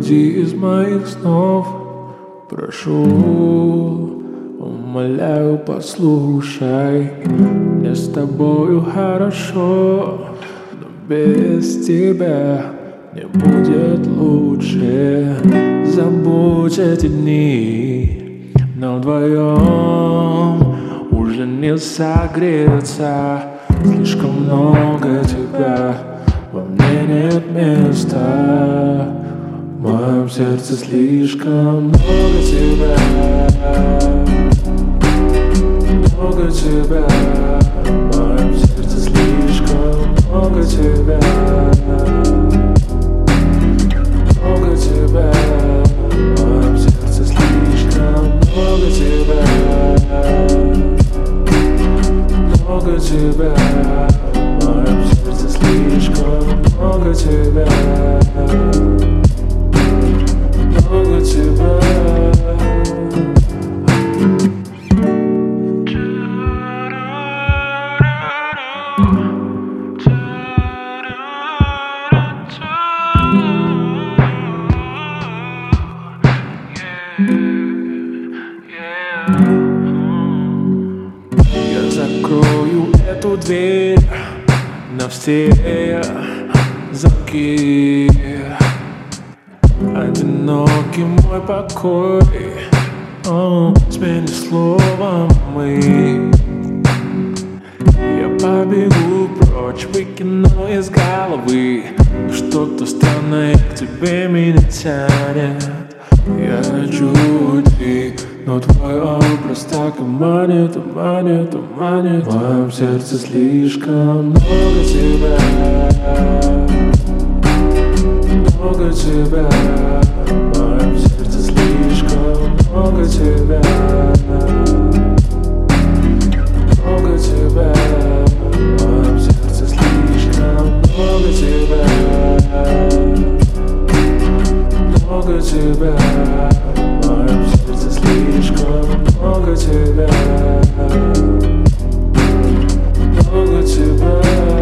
Уходи из моих снов, прошу, умоляю, послушай. Мне с тобою хорошо, но без тебя мне будет лучше. Забудь эти дни, но вдвоем уже не согреться. Слишком много тебя, во мне нет места. В моем сердце слишком много тебя, много тебя. В моем сердце слишком много тебя, много тебя. В моем сердце слишком много тебя, много тебя. В моем сердце слишком много тебя, много тебя. Я закрою эту дверь на все замки. Одинокий мой покой, смени словом мы. Я побегу прочь, выкину из головы. Что-то странное к тебе меня тянет. Я хочу уйти, но твой образ так и манит, манит, манит. В моем сердце слишком много тебя, много тебя. В моем сердце слишком много тебя, много тебя. В моем сердце слишком много тебя, много тебя. В моем сердце слишком много тебя, много тебя.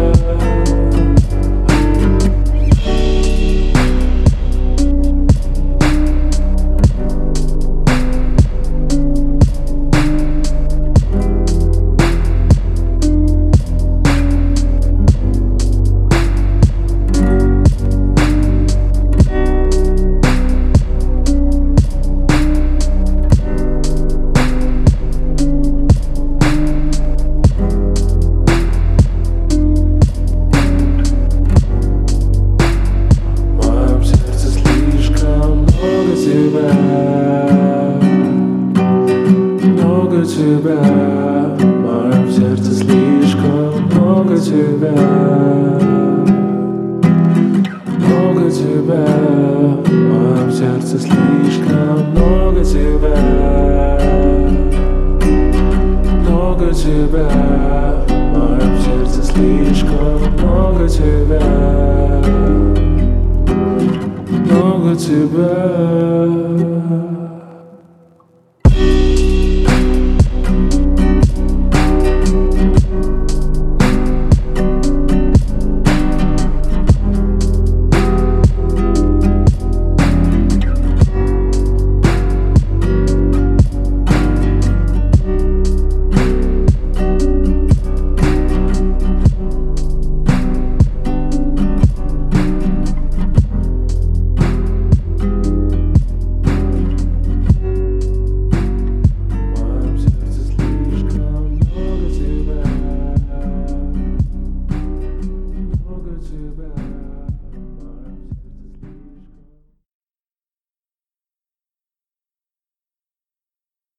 Много тебя, в моем сердце слишком много тебя, много тебя. В моем сердце слишком много тебя, много тебя. В моем сердце слишком много тебя, много тебя.